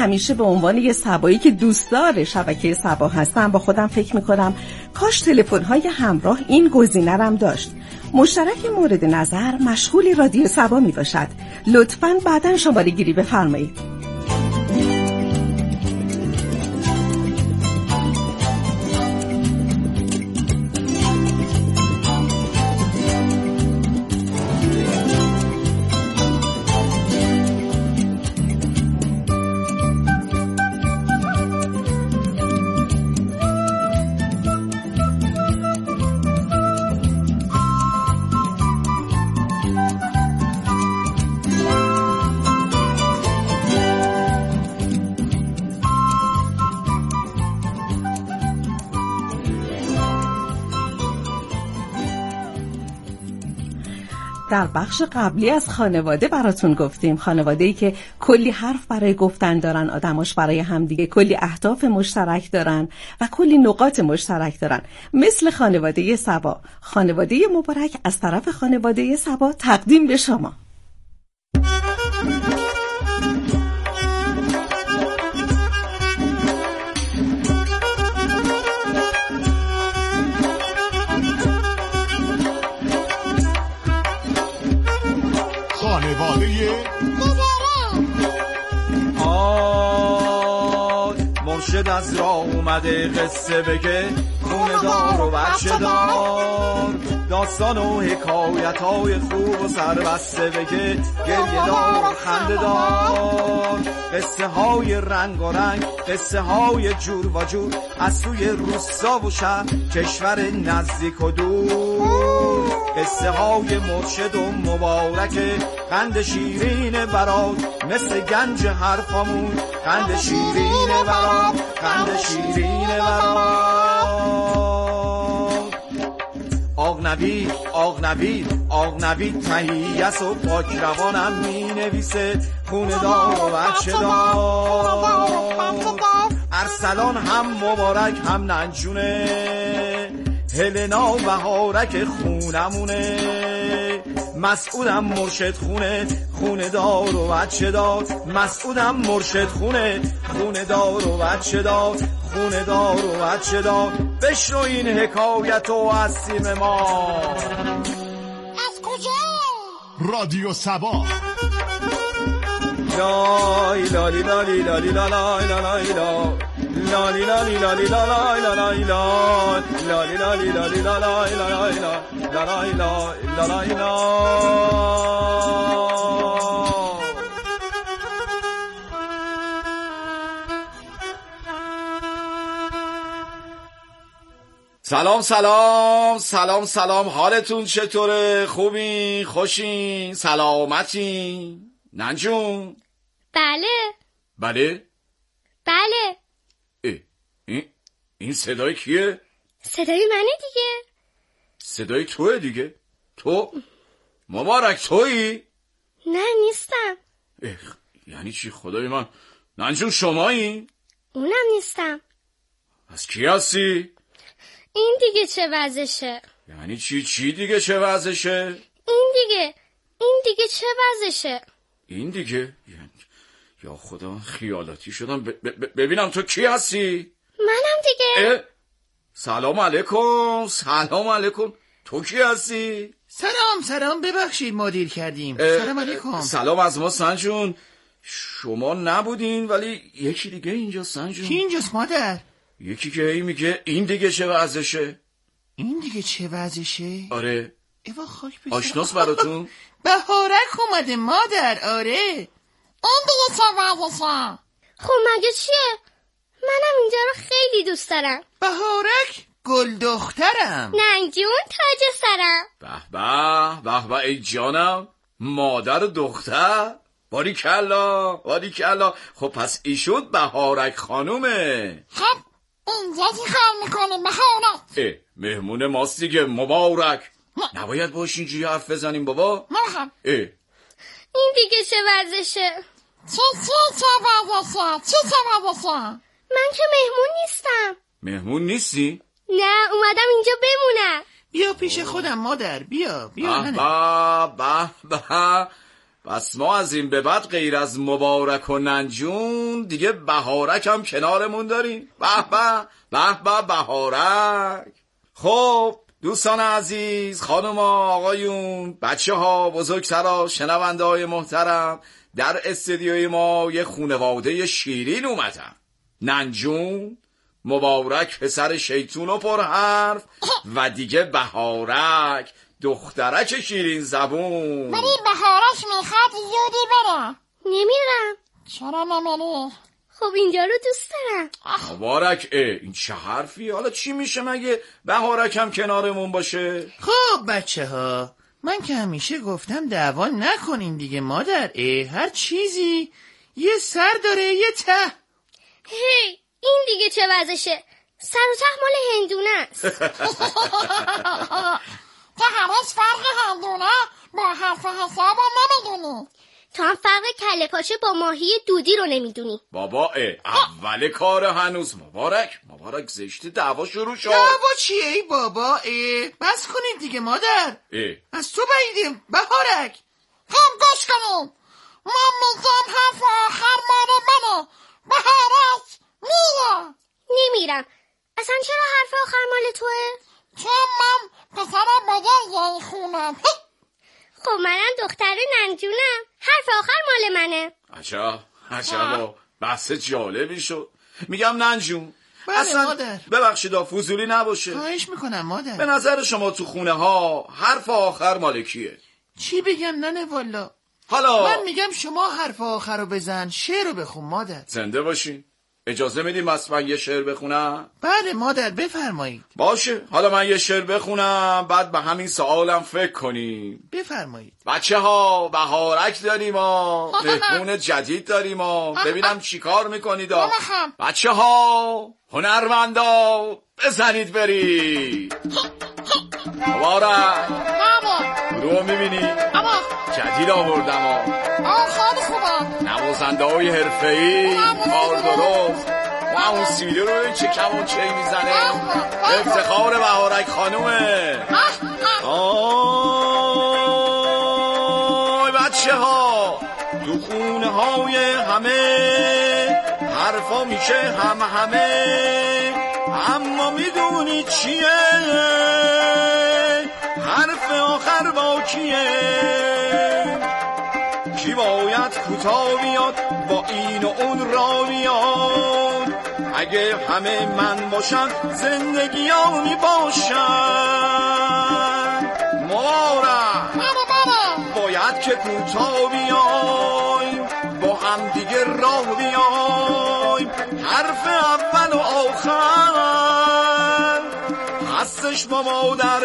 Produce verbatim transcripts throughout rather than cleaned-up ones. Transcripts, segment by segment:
همیشه به عنوان یه سبایی که دوستدار شبکه سبا هستم با خودم فکر میکنم کاش تلفن‌های همراه این گزینه رم داشت. مشترک مورد نظر مشغول رادیو سبا می باشد. لطفاً بعداً شماره گیری بفرمایید. در بخش قبلی از خانواده براتون گفتیم، خانواده‌ای که کلی حرف برای گفتن دارن، آدماش برای همدیگه کلی اهداف مشترک دارن و کلی نقاط مشترک دارن، مثل خانواده سبا. خانواده مبارک از طرف خانواده سبا تقدیم به شما. مرشد از راه اومده قصه بگه، خونه دار و بچه دار، داستان و حکایت های خوب و سربسته بگه، گریه دار و خنده دار، قصه های رنگ و رنگ، قصه های جور و جور، از سوی روستا و شهر، کشور نزدیک و دور، قصه های مرشد و مبارکه، قند شیرین برات مثل گنج حرفامون، قند شیرین برات، قند شیرین برات. آق نوید، آق نوید، آق نوید تهیه‌ست و پاک روانم می نویسه، خونه دار و بچه دار، ارسلان هم مبارک هم ننجونه، هلنا و بهارک خونمونه، مسعودم مرشد خونه، خونه دار و بچه دار، مسعودم مرشد خونه، خونه دار و بچه دار، خونه دار و بچه دار. بشنو این حکایتو از سیم ما. از کجا؟ رادیو سبا. لای لالی لالی لالی لالای لالای لا لالی لالی لالی لالای لالای لا لالی لالی لالی لالای لالای لا لالای لا لالای لا. سلام سلام سلام سلام، حالتون چطوره؟ خوبین؟ خوشین؟ سلامتین؟ ننجون؟ بله بله؟ بله. اه، این این صدای کیه؟ صدای منه دیگه. صدای توه دیگه؟ تو؟ مبارک تویی؟ نه نیستم. اه، یعنی چی خدای من؟ ننجون شمایی؟ اونم نیستم. پس کی هستی؟ این دیگه چه وضعشه؟ یعنی چی چی دیگه چه وضعشه؟ این دیگه این دیگه چه وضعشه؟ این دیگه یعنی... یا خدا خیالاتی شدم. ب... ب... ببینم تو کی هستی؟ منم دیگه. اه؟ سلام علیکم. سلام علیکم. تو کی هستی؟ سلام سلام، ببخشید ما دیر کردیم. سلام علیکم. سلام از ما سنجون. شما نبودین ولی یکی دیگه اینجا سنجون. کی اینجاست مادر؟ یکی که ای میگه این دیگه چه وضعشه. این دیگه چه وضعشه؟ آره. ایوا خاک بسر. آشناس براتون؟ بهارک اومده مادر. آره. این دیگه چه وضعشه؟ خب مگه چیه؟ منم اینجا رو خیلی دوست دارم. بهارک گل دخترم. ننجون تاج سرم. به به به به ای جانم، مادر و دختر. باری کلا باری کلا. خب پس ایشون بهارک خانومه. خب اینجا چی کار میکنه بهارک؟ اه مهمون ماست دیگه. مبارک. نباید باش اینجوری حرف بزنیم بابا. نخم. اه این دیگه چه وضعشه؟ چه چه چه وضعشه؟ چه چه وضعشه؟ من که مهمون نیستم. مهمون نیستی؟ نه اومدم اینجا بمونم. بیا پیش خودم مادر. بیا بیا. به به به به. پس ما از این به بعد غیر از مبارک و ننجون دیگه بهارک هم کنارمون داریم. به به به به بهارک. خب دوستان عزیز، خانم آقایون، بچه ها، بزرگترا، شنونده های محترم، در استودیوی ما یه خونواده شیرین اومدن. ننجون، مبارک پسر شیطون و پرحرف و دیگه بهارک دخترک شیرین زبون. ولی بهارک میخواد زودی بره. نمیرم. چرا نمیری؟ خب اینجا رو دوست دارم. مبارک، این چه حرفی؟ حالا چی میشه مگه بهارک هم کنارمون باشه؟ خب بچه ها، من که همیشه گفتم دعوا نکنین دیگه مادر. اه هر چیزی یه سر داره یه ته. هی این دیگه چه وضعشه؟ سر و ته مال هندونه است. تو هرش فرق هندونه با حرف حساب نمیدونی. تو هم فرق کله پاچه با ماهی دودی رو نمیدونی. بابا اول کار هنوز. مبارک مبارک زشته دعوا شروع شد. دعوا چیه ای بابا؟ اه بس کنید دیگه مادر. اه. از تو بعیدیم بهارک. هم گوش کنید، من میگم حرف آخر مال منه. بهارک میره. نمیرم. اصلا چرا حرف آخر مال توه؟ چون من پسر بزرگ این خونم. خب منم دختر ننجونم، حرف آخر مال منه. عجب عجب بحث جالبی شد. میگم ننجون، بله اصلا مادر. ببخشید فضولی نباشه. خواهش میکنم مادر. به نظر شما تو خونه ها حرف آخر مال کیه؟ چی بگم ننه والا؟ حالا من میگم شما حرف آخر رو بزن، شعر رو بخون مادر. زنده باشین. اجازه میدیم اصلا یه شعر بخونم؟ بله مادر بفرمایید. باشه، حالا من یه شعر بخونم، بعد به همین سوالم فکر کنیم. بفرمایید. بچه ها بهارک داریم ها، مهمون جدید داریم ها، ببینم چی کار میکنید ها. بچه ها هنرمندا بزنید برید. مبارک گروه میبینی؟ جدید آوردم ها. نوازنده های حرفه‌ای، کار درست و اون سیلی رو چه کمون چه میزنه. افتخار بهارک خانومه. آی بچه ها تو خونه های همه حرفا میشه هم همه، اما میدونی چیه حرف آخر با کیه؟ کی باید کوتاه بیاد با این و اون را بیاد؟ اگه همه من باشن زندگیانی باشن. مبارک باید که کوتاه بیایم با هم دیگه راه بیایم. حرف اول و آخر هستش با مادر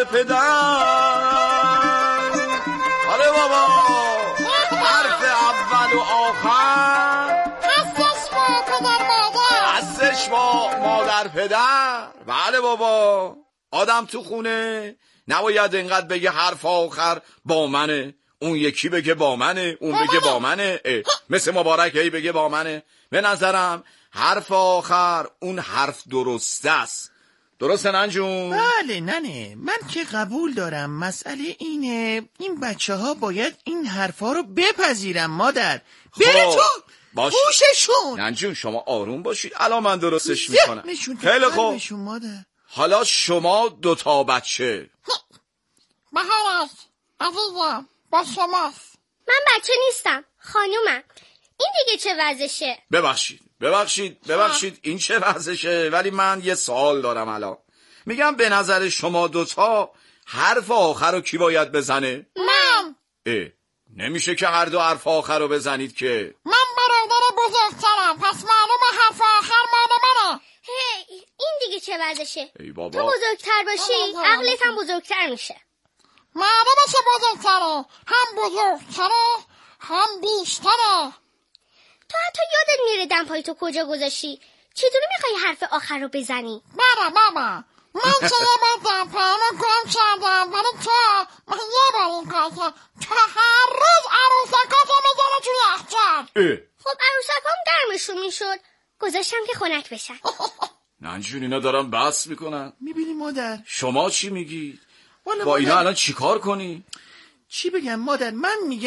پدر. آره بابا حرف اول و آخر هستش با پدر مادر. هستش با مادر پدر. بله بابا، آدم تو خونه نباید اینقدر بگه حرف آخر با منه، اون یکی بگه با منه، اون بگه با منه، مثل مبارک هی بگه با منه. به نظرم حرف آخر اون حرف درسته است. درسته ننجون؟ بله ننه، من که قبول دارم. مسئله اینه این بچه ها باید این حرفا رو بپذیرن مادر. بره تو باش. گوششون. ننجون شما آروم باشید، الان من درستش میکنم. خیلی خوب. حالا شما دوتا بچه. بهارک عزیزم با شماست. من بچه نیستم، خانومم. این دیگه چه وضعشه؟ ببخشید ببخشید ببخشید این چه وضعشه؟ ولی من یه سوال دارم الان. میگم به نظر شما دوتا حرف آخر رو کی باید بزنه؟ من. اه نمیشه که هر دو حرف آخر رو بزنید که. من برادر بزرگترم، پس معلومه حرف آخر مال منه. هی این دیگه چه وضعشه؟ ای بابا. تو بزرگتر باشی عقلت هم بزرگتر میشه. معلومه چه بزرگتره، هم بزرگتره هم بیشتره. تو حتی یادت میره دمپایی تو کجا گذاشتی؟ چطوری میخوای حرف آخر رو بزنی؟ بابا بابا من که یه بار دمپاییمو گم کردم، ولی تو من یه بار این کار که تو هر روز عروسکاتو میزنه توی یخچال. خب عروسکام گرمشون میشد، گذاشتم که خنک بشن. ننجون اینا دارن بحث میکنن. میبینی مادر؟ شما چی میگی؟ با مادر... اینا الان چی کار کنی؟ چی بگم مادر؟ من میگم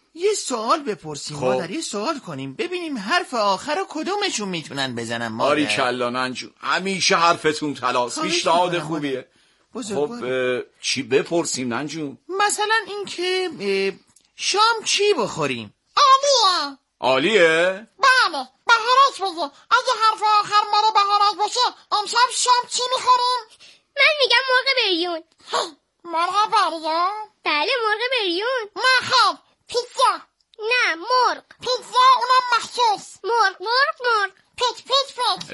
یه سوال بپرسیم خب. مادر، یه سوال کنیم ببینیم حرف آخر رو کدومشون میتونن بزنن مادر. آری کلا ننجون، همیشه حرفتون تلاس، پیشنهاد خوبیه. خب چی بپرسیم ننجون؟ مثلا این که شام چی بخوریم؟ عالیه. عالیه؟ بله، بهارک بگه. اگه حرف آخر مال بهارک باشه امشب شام چی میخوریم؟ من میگم مرغ بریون. مرغ بریون؟ بله مرغ بریون. نه خیر، پیتزا. نه مرغ. پیتزا اونم مخصوص. مرغ مرغ مرغ. پیت پیت پیت.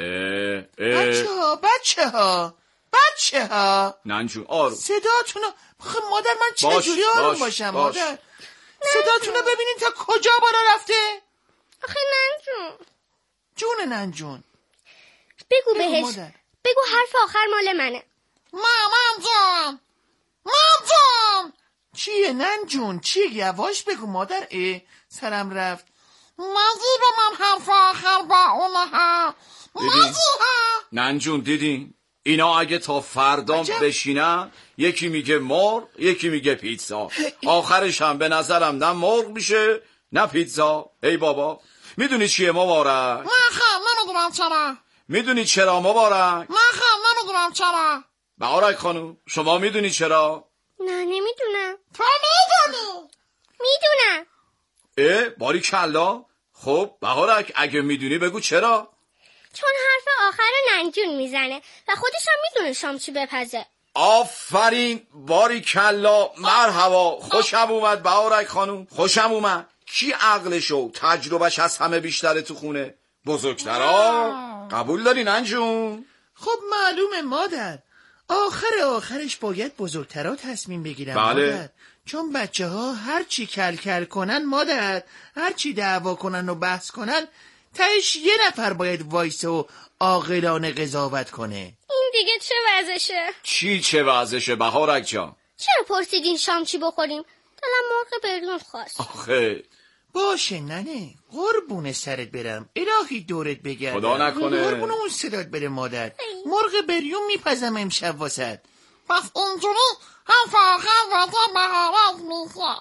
بچه ها بچه ها بچه ها ننجون آروم صداتونو. خب مادر من چجوری آروم باش، باشم باش. مادر صداتونو ببینین تا کجا بالا رفته. آخه ننجون جون ننجون بگو, بگو بهش مادر. بگو حرف آخر مال منه. مامان جان مامان جان. چیه ننجون چیه؟ یواش بگو مادر. اه سرم رفت. نگی به من حرف آخر با اونها. نگی ها. ننجون دیدین اینا اگه تا فردا بشینن یکی میگه مرغ یکی میگه پیتزا، آخرش هم به نظرم نه مرغ میشه نه پیتزا. ای بابا میدونی چیه مبارک؟ نه خیر نمیدونم چرا. میدونی چرا مبارک؟ نه خیر نمیدونم چرا. بهارک خانوم شما میدونی چرا؟ نه نمیدونم. تو میدونی؟ میدونم. اه باری کلا. خب بهارک اگه میدونی بگو چرا؟ چون حرف آخر ننجون میزنه و خودش هم میدونه شام چی بپزه. آفرین باری کلا، مرحبا، خوشم اومد بهارک خانوم، خوشم اومد. کی عقلشو تجربهش از همه بیشتره تو خونه؟ بزرگترا. قبول داری ننجون؟ خب معلومه مادر، آخر آخرش باید بزرگترا تصمیم بگیرن. بله. مادر چون بچه ها هر چی کل کل کنن مادر، هر چی دعوا کنن و بحث کنن، تهش یه نفر باید وایسه و عاقلانه قضاوت کنه. این دیگه چه وضعشه؟ چی چه وضعشه بهارک جان؟ چرا پرسیدین شام چی بخوریم؟ دلم مرغ بریون خواست. آخه باشه ننه، قربون سرت برم، الهی دورت بگردم، خدا نکنه قربون اون صدات بره مادر. مرغ بریون میپزم امشب واسد. پس اینجوری حرف آخر واسه بهارک میشه.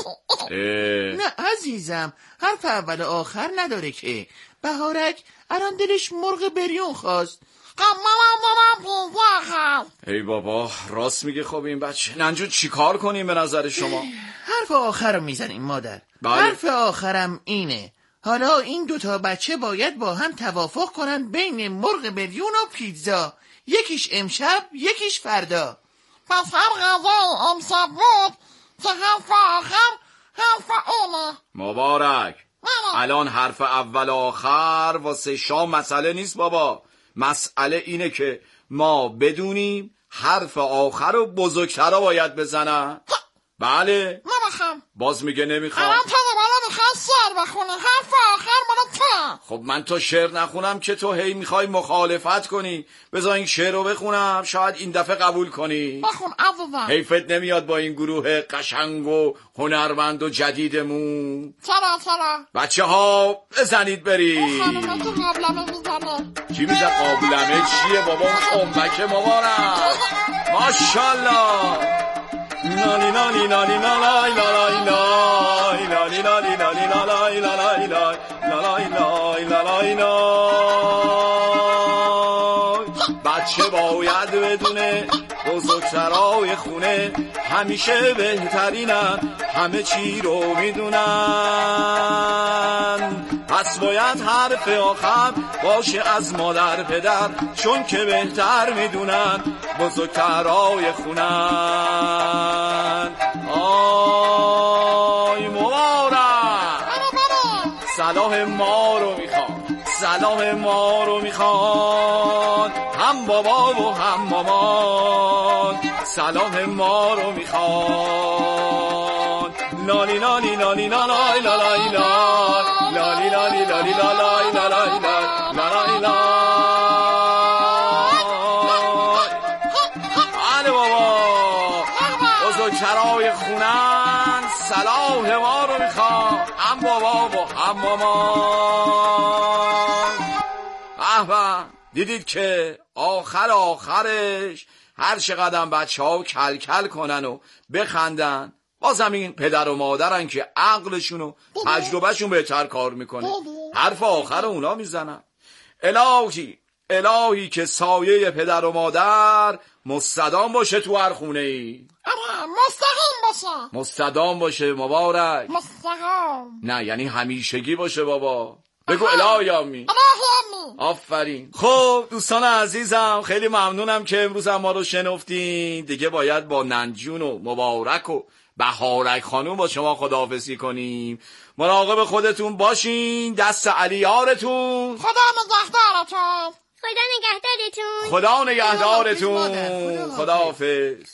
نه عزیزم، حرف اول آخر نداره که. بهارک الان دلش مرغ بریون خواست. ای بابا راست میگه. خب این بچه ننجون چی کار کنیم به نظر شما؟ حرف آخر رو میزنیم مادر. بله. حرف آخرم اینه، حالا این دوتا بچه باید با هم توافق کنن بین مرغ بریون و پیتزا، یکیش امشب یکیش فردا. پس هر غذای امشب بود که حرف آخر حرف اونه. مبارک الان حرف اول آخر واسه شام مسئله نیست بابا، مسئله اینه که ما بدونیم حرف آخر رو بزرگترا باید بزنن. بله نمیخوام. باز میگه نمیخوام. الان تو بالا میخوای شعر بخونه، حرف آخر مال تو. خب من تو شعر نخونم که تو هی میخوای مخالفت کنی. بذار این شعر رو بخونم شاید این دفعه قبول کنی. بخون عزیزم. حیفت نمیاد با این گروه قشنگ و هنرمند و جدیدمون؟ چرا چرا بچه ها بزنید برید. اون خانومه که قابلمه میزنه. چی میزن قابلمه چیه بابا؟ اون امبک مبارک ماشالله. نالی نالی نالی نالای لالای لای نالی نالی نالی نالای لالای لای لالای لای لالای لای. بچه باید بدونه بزرگترای خونه همیشه بهترینن، همه چی رو میدونن. پس باید حرف آخر باشه از مادر پدر، چون که بهتر میدونن بزرگترای خونن. آی مبارک صلاح ما رو میخوان، صلاح ما رو میخوان، هم بابا و هم مامان صلاح ما رو میخوان. لالی لالی لالی لالای لالای لای لالی لالی لالی لالای لالای لالای لای. آره بابا بزرگترای خونن صلاح ما رو میخوان، هم بابا و هم مامان. احبا دیدید که آخر آخرش هر چقدر بچه ها کل کل کنن و بخندن بازم این پدر و مادرن که عقلشون و تجربهشون بهتر کار میکنه، حرف آخر اونا میزنن. الهی الهی که سایه پدر و مادر مستدام باشه تو هر خونه ای. آره مستقیم باشه. مستدام باشه مبارک. مستقیم. نه یعنی همیشگی باشه بابا. بگو الهی آمین. الهی آمین. آفرین. خب دوستان عزیزم خیلی ممنونم که امروز ما رو شنفتین. دیگه باید با ننجون و مبارک و بهارک خانوم با شما خداحافظی کنیم. مراقب خودتون باشین. دست علیارتون. خدا نگهدارتون. خدا نگهدارتون. خدا نگهدارتون. خداحافظ.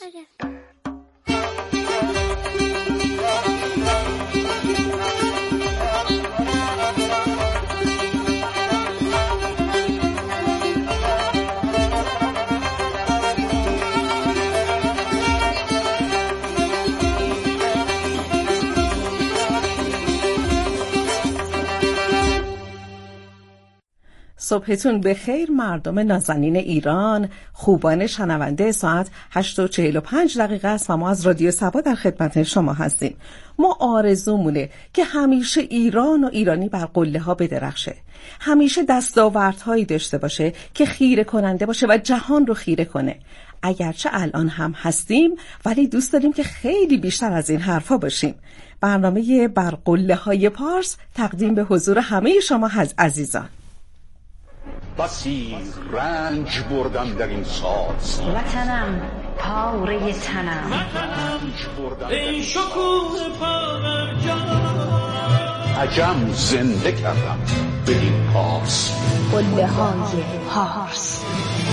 صبحتون بخیر مردم نازنین ایران، خوبان شنونده. ساعت هشت و چهل و پنج دقیقه است و ما از رادیو سبا در خدمت شما هستیم. ما آرزومونه که همیشه ایران و ایرانی بر قله ها بدرخشه، همیشه دستاوردهایی داشته باشه که خیره کننده باشه و جهان رو خیره کنه. اگرچه الان هم هستیم ولی دوست داریم که خیلی بیشتر از این حرفا باشیم. برنامه بر قله های پارس تقدیم به حضور همه شما عزیزان. بسی رنج بردم در این ساز، وطنم پاره تنم، ای شکوه پرجان، عجم زنده کردم بدین پاس، قله های پارس.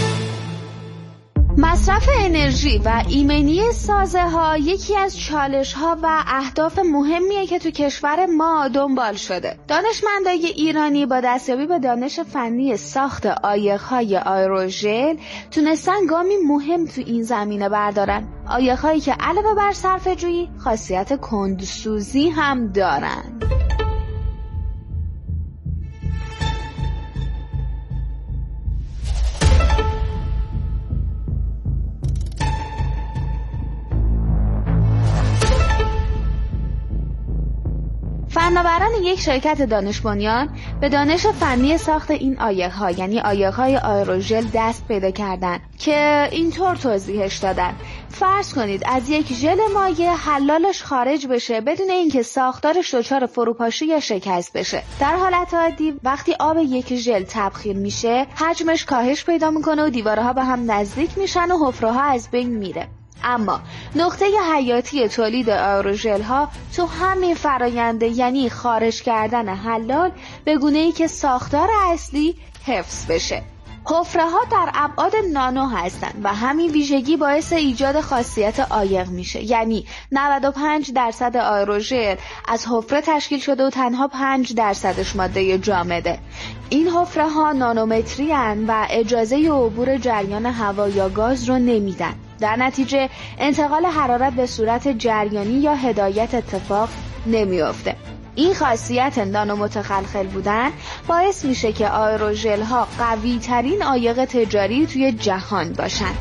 مصرف انرژی و ایمنی سازه ها یکی از چالش ها و اهداف مهمیه که تو کشور ما دنبال شده. دانشمندای ایرانی با دستیابی به دانش فنی ساخت عایق‌های آیروژل تونستن گامی مهم تو این زمینه بردارن. عایق‌هایی که علاوه بر صرفه‌جویی خاصیت کندسوزی هم دارن. فناوران یک شرکت دانش بنیان به دانش فنی ساخت این عایق‌ها یعنی عایق‌های آیروژل دست پیدا کردن که اینطور توضیحش دادن: فرض کنید از یک ژل مایع حلالش خارج بشه بدون اینکه ساختارش دچار فروپاشی یا شکست بشه. در حالت عادی وقتی آب یک ژل تبخیر میشه حجمش کاهش پیدا میکنه و دیوارها به هم نزدیک میشن و حفره‌ها از بین میره. اما نقطه حیاتی تولید آیروژل ها تو همین فراینده یعنی خارج کردن حلال به گونه‌ای که ساختار اصلی حفظ بشه. حفره ها در ابعاد نانو هستن و همین ویژگی باعث ایجاد خاصیت عایق میشه، یعنی نود و پنج درصد آیروژل از حفره تشکیل شده و تنها پنج درصدش ماده جامده. این حفره ها نانومتری هن و اجازه عبور جریان هوا یا گاز رو نمیدن. در نتیجه انتقال حرارت به صورت جریانی یا هدایت اتفاق نمیافته. این خاصیت نانو متخلخل بودن باعث میشه که آیروژل ها قوی ترین عایق تجاری توی جهان باشن.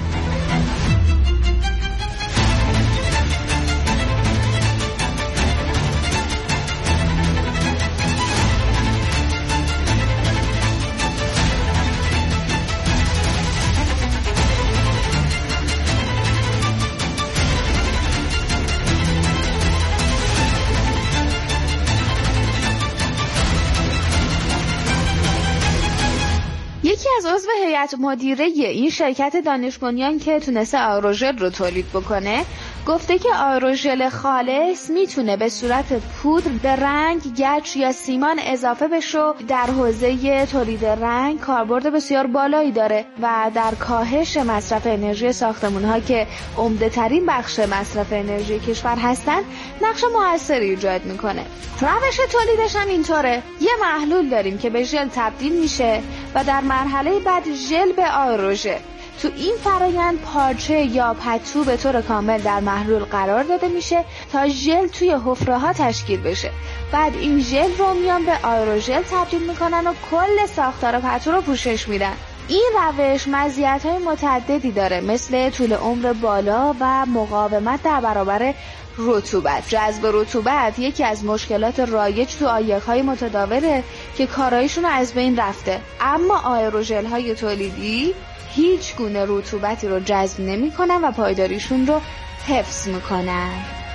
از عضو هیئت مدیره این شرکت دانش بنیان که تونسته آیروژل رو تولید بکنه گفته که آیروژل خالص میتونه به صورت پودر به رنگ، گچ یا سیمان اضافه بشه و در حوزه تولید رنگ کاربرد بسیار بالایی داره و در کاهش مصرف انرژی ساختمان‌ها که عمده ترین بخش مصرف انرژی کشور هستن نقش موثری ایجاد میکنه. روش تولیدش هم اینطوره: یه محلول داریم که به ژل تبدیل میشه و در مرحله بعد ژل به آیروژل. تو این فرایند پارچه یا پتو به طور کامل در محلول قرار داده میشه تا ژل توی حفره ها تشکیل بشه. بعد این ژل رو میان به آیروژل تبدیل میکنن و کل ساختار پتو رو پوشش میدن. این روش مزیت‌های متعددی داره، مثل طول عمر بالا و مقاومت در برابر رطوبت. جذب رطوبت یکی از مشکلات رایج تو عایق‌های متداوله که کارایشون از بین رفته، اما آئروژل‌های تولیدی هیچ گونه رطوبتی رو جذب نمی‌کنن و پایداریشون رو حفظ می‌کنن.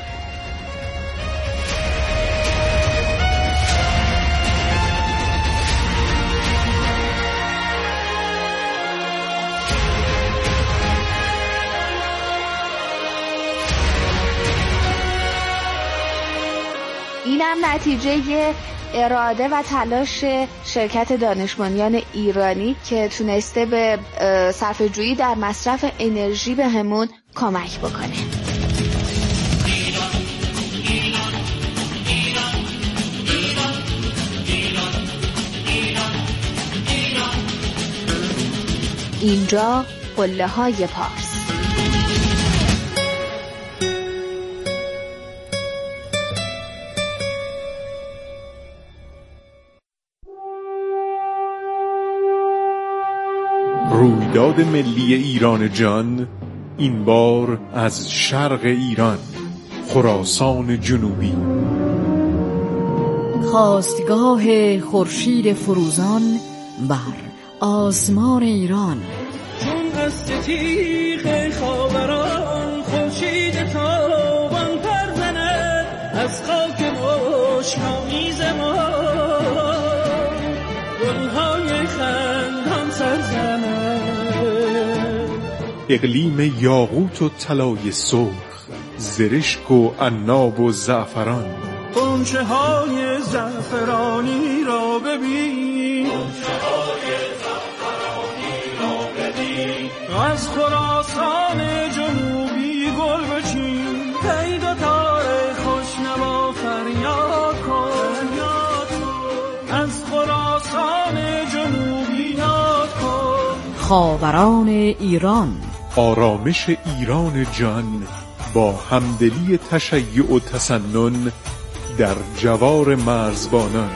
اینم نتیجه اراده و تلاش شرکت دانش بنیان ایرانی که تونسته به صرفه‌جویی در مصرف انرژی به همون کمک بکنه. اینجا قله‌های پارس. رویداد ملی ایران جان، این بار از شرق ایران، خراسان جنوبی. خاستگاه خورشید فروزان بر آسمان ایران. چون از تیغ خاوران خورشید تابان پر زند، از خاک مشک‌آمیز ما گل‌های خندان سر زند. اقلیم یاقوت و طلای سرخ، زرشک و عناب و زعفران. غنچه های زعفرانی را ببین، غنچه های زعفرانی را ببین، از خراسان جنوبی گل بچین، پیدا تار خوشنوا فریاد کن، از خراسان جنوبی یاد کن. خاوران ایران، آرامش ایران جان با همدلی تشیع و تسنن در جوار مرزبانان.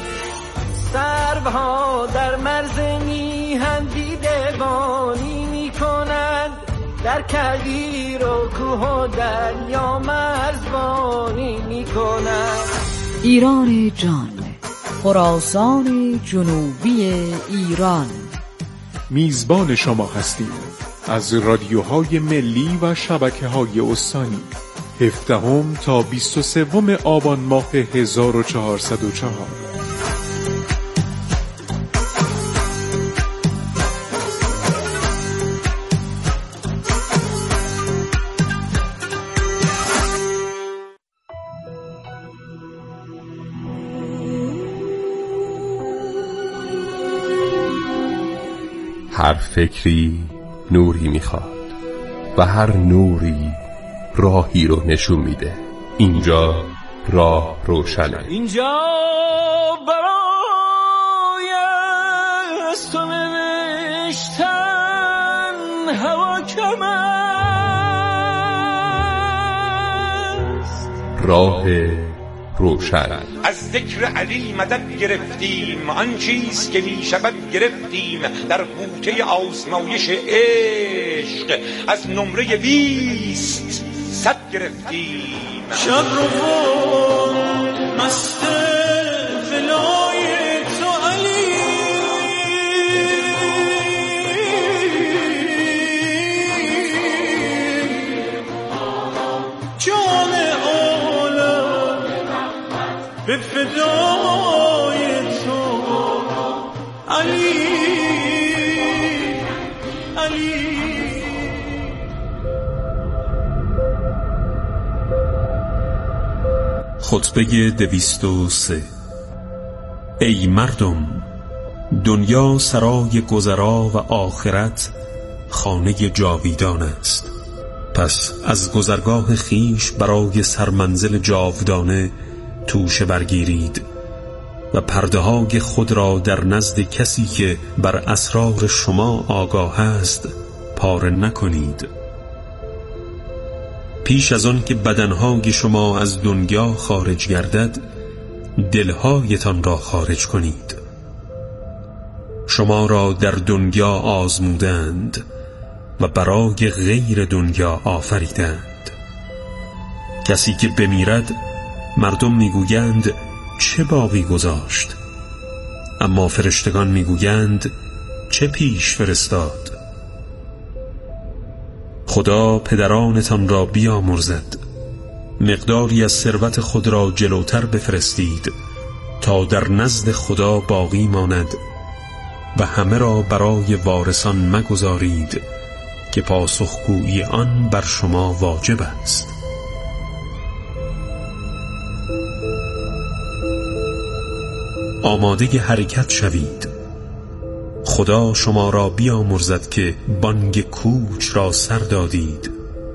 سروها در مرز میهن دیدبانی می کنند، در کویر و کوه و دریا مرزبانی می کنند. ایران جان، خراسان جنوبی ایران. میزبان شما هستیم از رادیوهای ملی و شبکه‌های استانی. هفدهم تا بیست و سوم آبان ماه هزار و چهارصد و چهار. هر فکری نوری میخواد و هر نوری راهی رو نشون میده. اینجا راه روشنه. اینجا برای از تو نوشتن هوا کم است. راه روشن. از ذکر علی مدد گرفتیم، آن چیز که می شود گرفتیم، در بوته آزمایش عشق از نمره بیست صد گرفتیم. شب رو مست فلای تو علی، جان عالم به فدای تو علی علی. خطبه دویست و سه. ای مردم، دنیا سرای گذرا و آخرت خانه جاویدان است. پس از گذرگاه خیش برای سرمنزل جاودانه توشه برگیرید و پرده های خود را در نزد کسی که بر اسرار شما آگاه است پاره نکنید. پیش از آن که بدنهای شما از دنیا خارج گردد، دلهایتان را خارج کنید. شما را در دنیا آزمودند و برای غیر دنیا آفریدند. کسی که بمیرد مردم میگویند چه باقی گذاشت، اما فرشتگان میگویند چه پیش فرستاد. خدا پدرانتان را بیامرزد، مقداری از ثروت خود را جلوتر بفرستید تا در نزد خدا باقی ماند و همه را برای وارثان مگذارید که پاسخگویی آن بر شما واجب است. آماده حرکت شوید. خدا شما را بیامرزد که بانگ کوچ را سر دادید.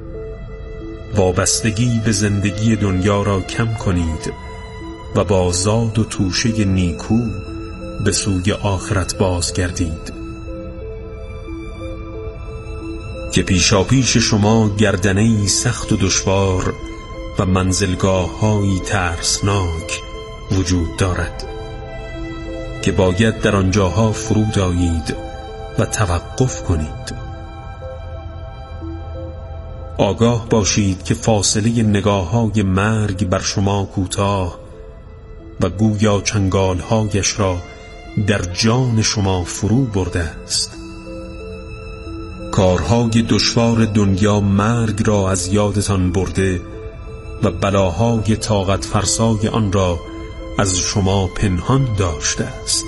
وابستگی به زندگی دنیا را کم کنید و با زاد و توشه نیکو به سوی آخرت بازگردید که پیشا پیش شما گردنه‌ای سخت و دشوار و منزلگاه‌هایی ترسناک وجود دارد که باید در آنجاها فرود آیید و توقف کنید. آگاه باشید که فاصله نگاه‌های مرگ بر شما کوتاه و گویا چنگال‌هایش را در جان شما فرو برده است. کارهای دشوار دنیا مرگ را از یادتان برده و بلاهای طاقت فرسای آن را از شما پنهان داشته است.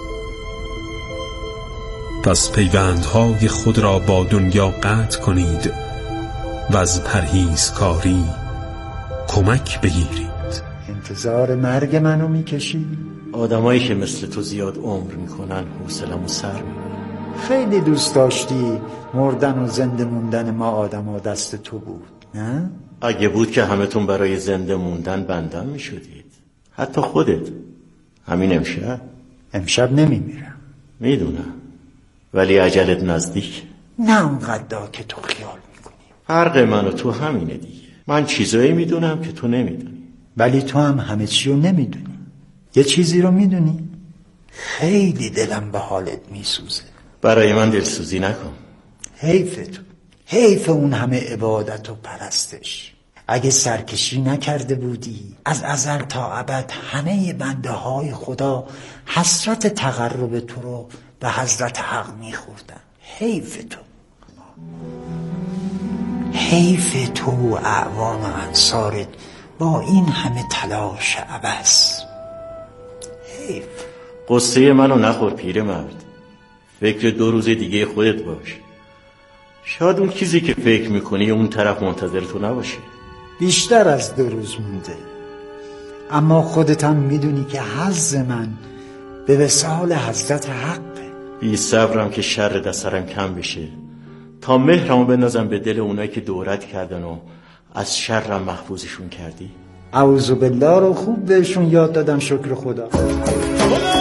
پس پیوندهای خود را با دنیا قطع کنید و از پرهیزکاری کمک بگیرید. انتظار مرگ منو میکشی؟ آدمایی که مثل تو زیاد عمر میکنن حوصله‌مو سر میبره. خیلی دوست داشتی مردن و زنده موندن ما آدما دست تو بود، نه؟ اگه بود که همتون برای زنده موندن بندم میشدید، حتی خودت. همین امشب امشب نمیمیرم. میدونم، ولی اجلت نزدیک. نه اونقدر که تو خیال میکنی. فرق من و تو همینه دیگه. من چیزایی میدونم که تو نمیدونی، ولی تو هم همه چی رو نمیدونی. یه چیزی رو میدونی؟ خیلی دلم به حالت میسوزه. برای من دلسوزی نکن. حیف تو، حیف اون همه عبادت و پرستش. اگه سرکشی نکرده بودی از ازل تا ابد همه بنده های خدا حسرت تقرب تو رو به حضرت حق میخوردن. حیف تو، حیف تو و اعوان و انصارت با این همه تلاش عبث. حیف. قصه منو نخور پیرمرد، فکر دو روز دیگه خودت باش. شاید اون چیزی که فکر میکنی اون طرف منتظر تو نباشه. بیشتر از دو روز مونده، اما خودت هم میدونی که حظ من به وصال حضرت حقه. بی صبرم که شر دسترم کم بشه تا مهرمو بندازم به دل اونایی که دورت کردن و از شرم محفوظشون کردی. اعوذ بالله رو خوب بهشون یاد دادم، شکر خدا.